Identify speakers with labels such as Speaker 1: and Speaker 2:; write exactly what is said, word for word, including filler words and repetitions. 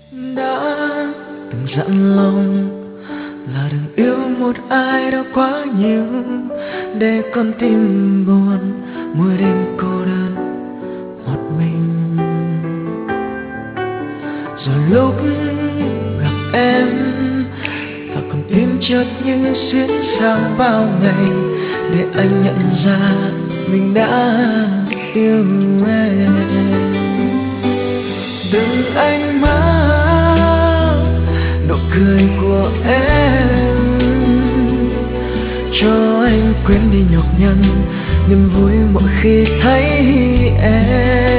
Speaker 1: Đã từng dặn lòng là đừng yêu một ai đó quá nhiều, để con tim buồn mỗi đêm cô đơn một mình. Rồi lúc gặp em và con tim chợt như xuyến sang bao ngày, để anh nhận ra mình đã yêu em. Từng ánh mắt, nụ cười của em cho anh quên đi nhọc nhằn niềm vui mỗi khi thấy em.